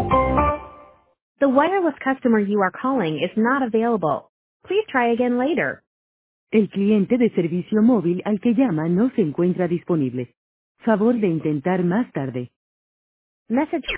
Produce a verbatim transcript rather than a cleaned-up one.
The wireless customer you are calling is not available. Please try again later. El cliente de servicio móvil al que llama no se encuentra disponible. Favor de intentar más tarde. Message